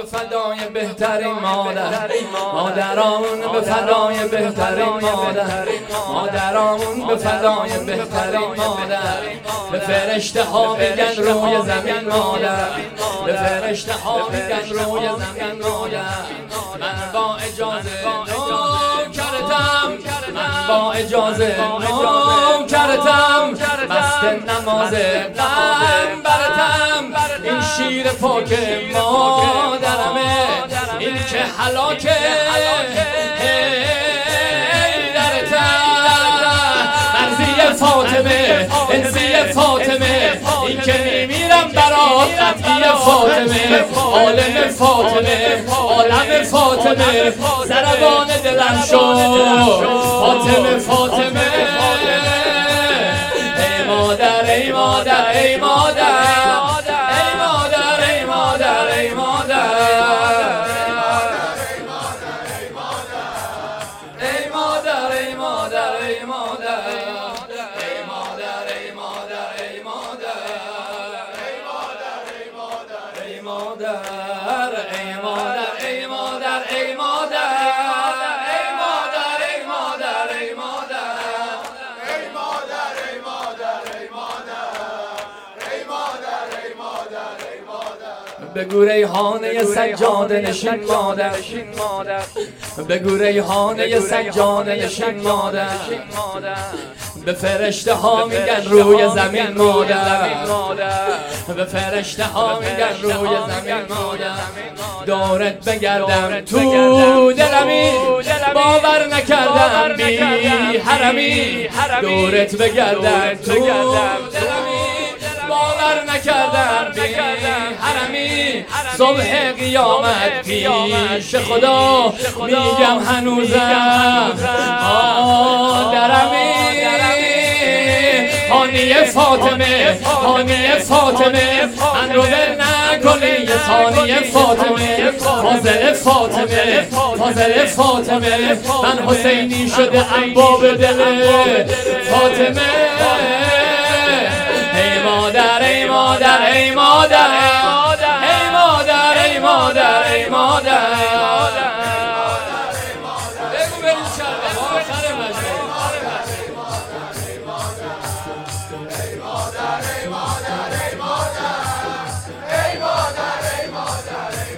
به فدای بهترین مادر، مادرامون به فدای بهترین مادر، مادرامون به فدای بهترین مادر. به فرشته ها میگن روی زمین مادر، به فرشته ها میگن روی زمین مادر. من با اجازه نوکرتم، من با اجازه نوکرتم، مست نماز پیغمبرتم. این شیر پاک مادرمه، این که هلاک مرزی فاطمه، انسی فاطمه، این که میمیرم برات قطعی فاطمه، عالم فاطمه، عالم فاطمه، ضربان دلم شد فاطمه فاطمه. ای مادر ای مادر ای مادر ای مادر ای مادر ای مادر ای مادر ای مادر ای مادر ای مادر ای مادر ای مادر ای مادر ای مادر ای مادر ای مادر ای مادر بگو ریحانه سجاده نشین مادر، بگو ریحانه سجاده نشین مادر. به فرشته ها میگن روی زمین مادر، به فرشته ها میگن روی زمین مادر. دورت بگردم تو دلمی، باور نکردم بی حرمی. دورت بگردم تو دلمی، باور نکردم بی حرمی. صبح قیامت پیش خدا میگم هنوزم مادرمی. هانی فاطمه، هانی فاطمه، من رو ول نکنی ثانی فاطمه. فاضل فاطمه، فاضل فاطمه، من حسینی شده ام باب دل فاطمه. ای مادر ای مادر ای مادر ای مادر ای مادر ای مادر. بگو بریم شربت آخر مجلس. ای مادر ای مادر ای مادر ای مادر ای مادر ای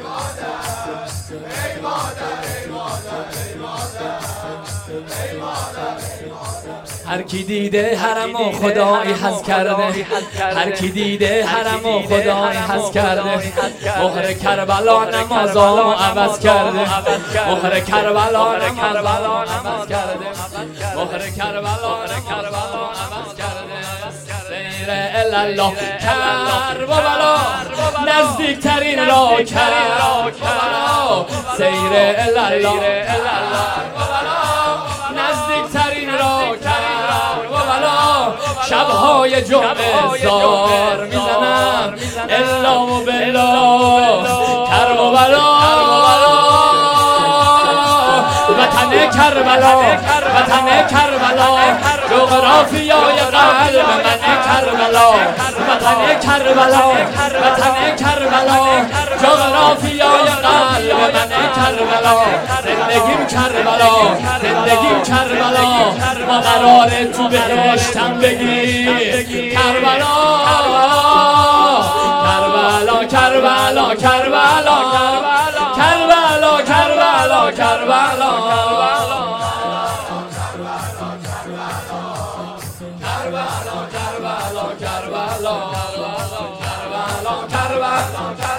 مادر ای مادر ای مادر ای مادر. هر کی دیده حرم و خدایی حس کرده، هر کی دیده حرم و خدایی حس کرده. مهر کربلا نمازامو عوض کرده، مهر کربلا نمازامو عوض کرده، مهر کربلا عوض کرده. سیر الله کربلا نزدیکترین را کربلا. سیر الله نزدیکترین را کربلا. شبهای جمعه زار میزنم الا و بالله کربلا. وطن کربلا، وطن کربلا، جغرافیای قلب من کربلا. وطن کربلا، وطن کربلا، جغرافیای قلب من کربلا. زندگیم کربلا، زندگیم کربلا، ما قرار تو بهشتم بگیر کربلا. کربلا کربلا کربلا کربلا کربلا کربلا. Karbala, Karbala, Karbala, Karbala, Karbala, Karbala.